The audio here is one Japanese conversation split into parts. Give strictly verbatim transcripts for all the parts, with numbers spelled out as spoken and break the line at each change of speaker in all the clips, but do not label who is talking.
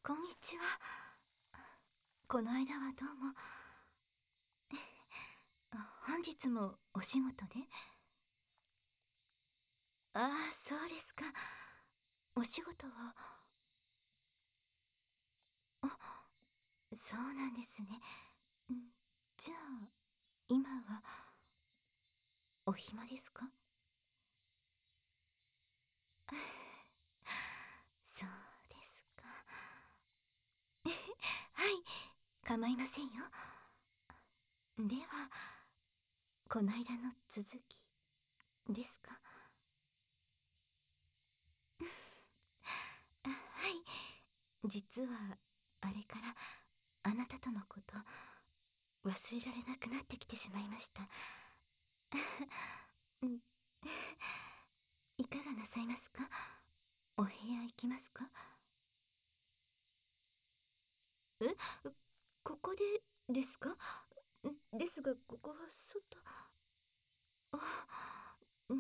こんにちは。この間はどうも。本日もお仕事で？ああ、そうですか。お仕事は？あ、そうなんですね。ん、じゃあ、今はお暇ですか？そうですか。はい、構いませんよ。では、こないだの続きですか？あ、はい。実は、あれからあなたとのこと忘れられなくなってきてしまいました。うん、いかがなさいますか？お部屋行きますか？え、ここでですか？ですが、ここは外。あ、うん、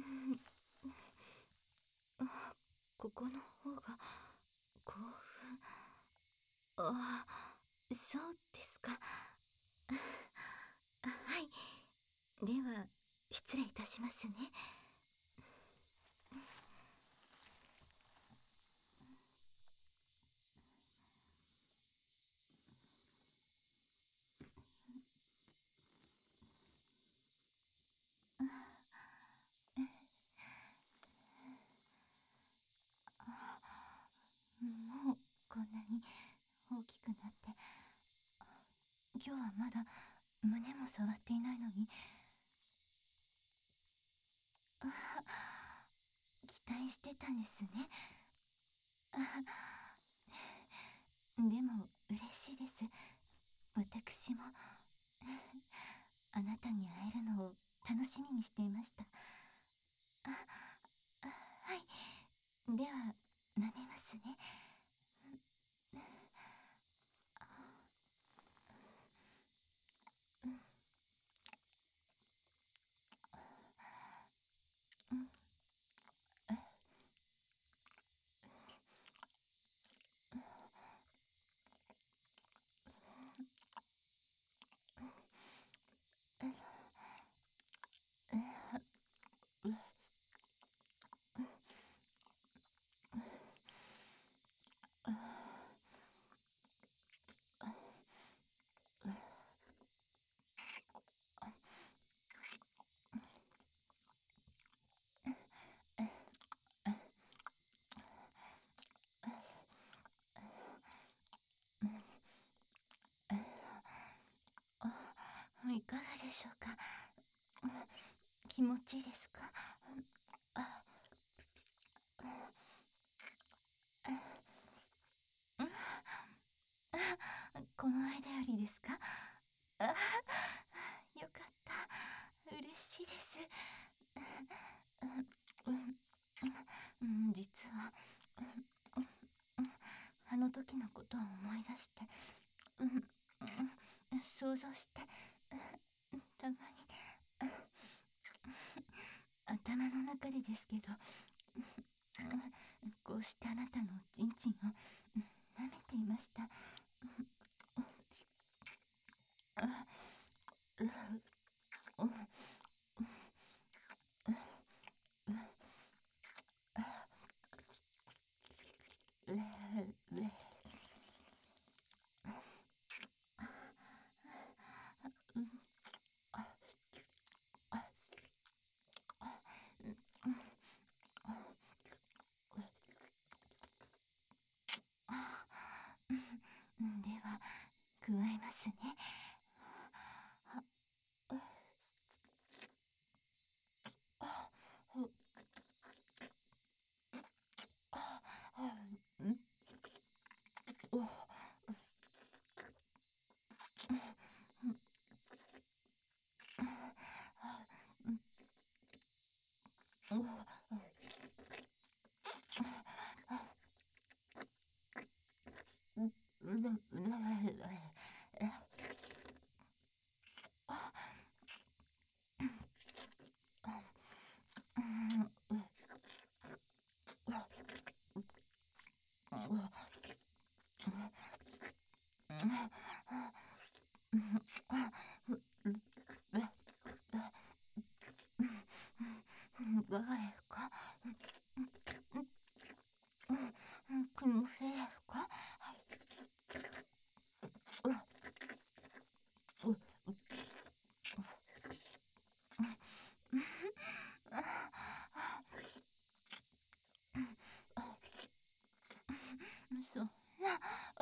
あ、ここの方が興奮。あ、そうですか。あ、はい。では、失礼いたしますね。もうこんなに大きくなって、今日はまだ胸も触っていないのに。あ、期待してたんですね。あ、でも嬉しいです。私もあなたに会えるのを楽しみにしていました。あ、あ、はい。では、舐めますね。うん、うん、え、え、え、う、あ、あ、あ、いかがでしょうか？気持ちいいですか？あ、うん、あ、この間よりですか？あ、よかった。嬉しいです。うん、うん、実は、うん、あの時のことを思い出して、うん、うん、想像して、たまに、頭の中でですけど、こうしてあなたのおちんちんを舐めていました。あ、う、う、う、う、う、うん、では、加えますね。あ、う、あ、うん、お、お、う、う、う、 我が家か気のせいですかそんな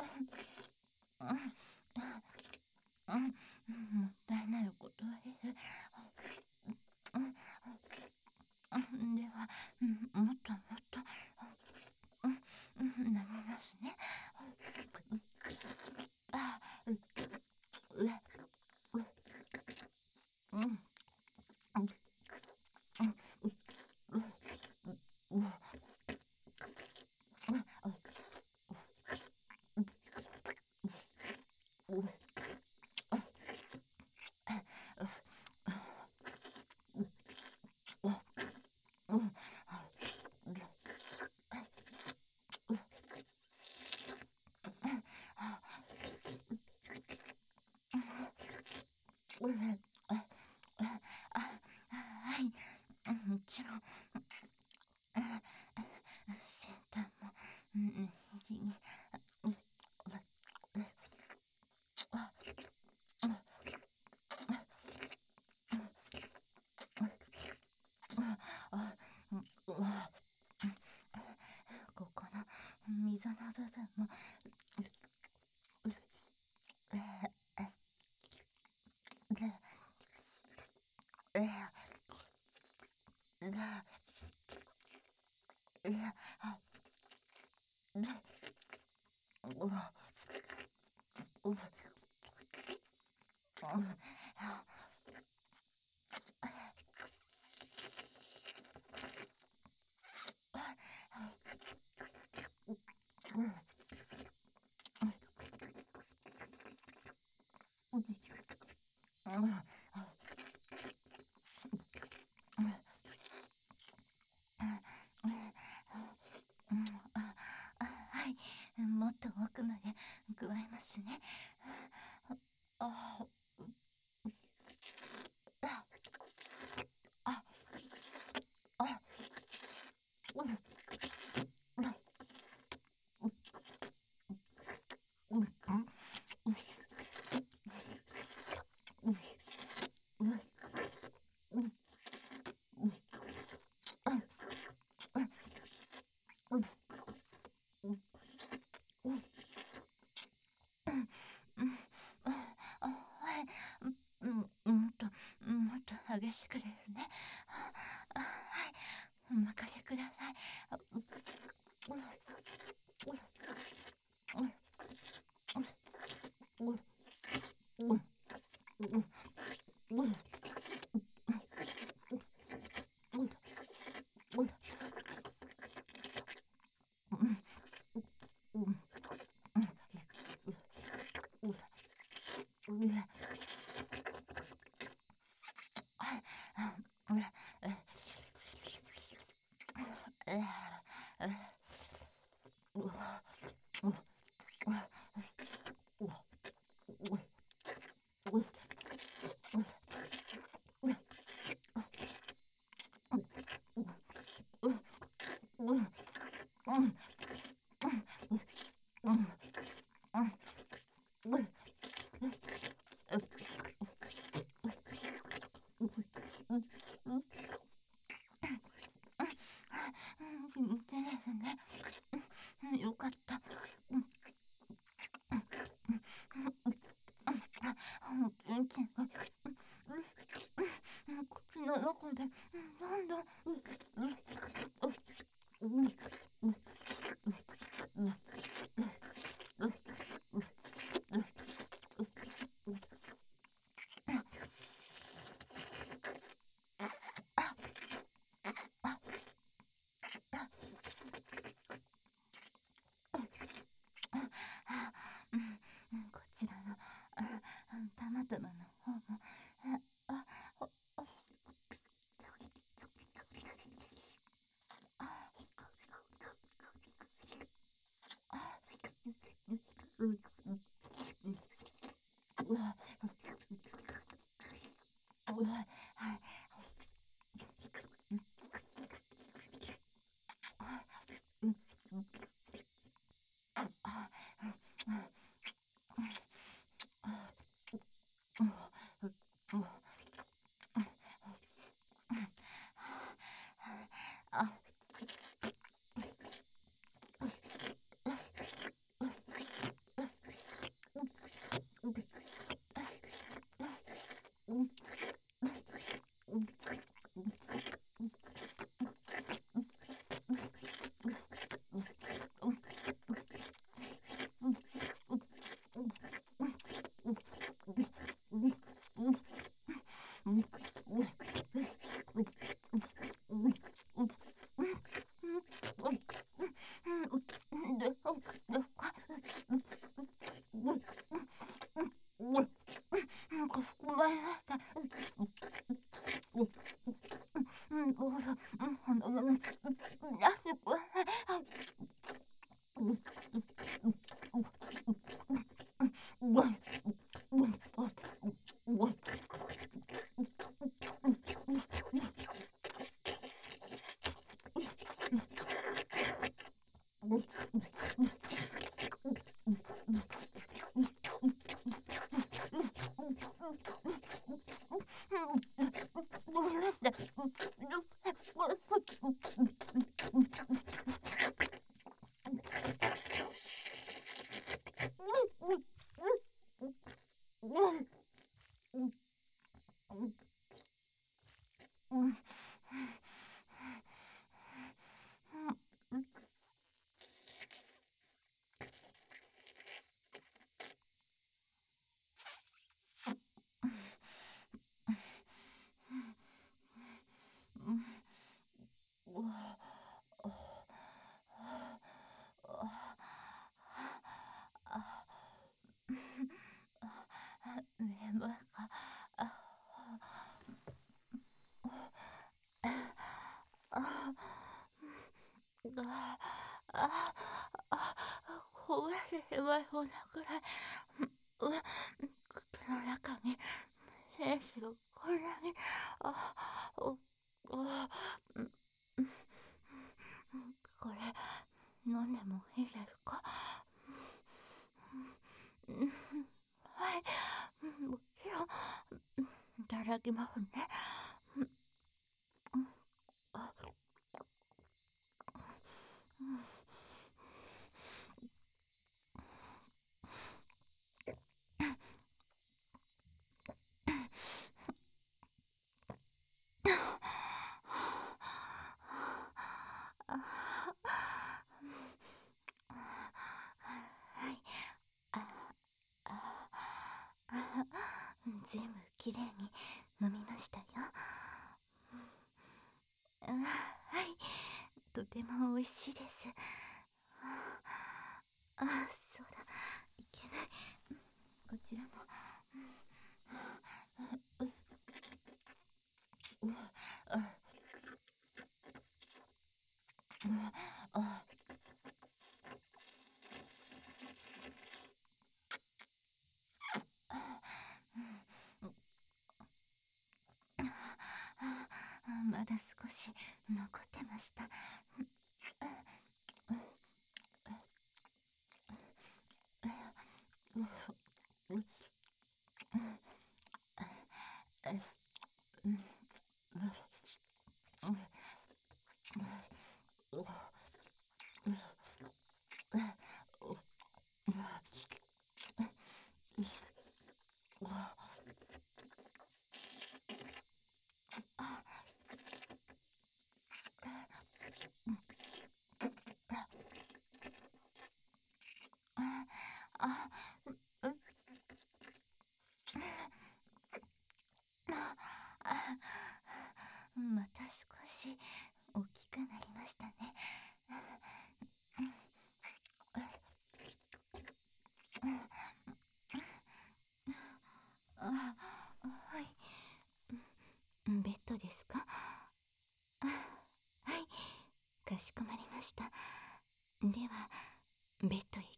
もったいないことです。では、もっともっと飲みますね。あ、う、う、うん、はい、もちろん、先端も、ねじに、ここの溝の部分も、はい、もっと奥まで加えますね。あ、あ、あ、あ、はい、うん、もっと、もっと激しくですね。あ、はい、お任せください。ですね。よかった。元気が口の中でどんどんこちらのたまたまの方もあまいそうなくらい、うわ、口の中に精子がこんなに、あ、お、あ、うん、これ、飲んでもいいですか？はい、もちろん、いただきますね。あ、はい、あ、あ、あ、全部きれいに飲みましたよ。あ、はい、とても美味しいです。あ、そうだ、いけない。こちらも。うわ、あ、うわ、あ、まだ少し残ってました。あ、また少し大きくなりましたね。あ、はい。ベッドですか？あ、はい。かしこまりました。では、ベッドへ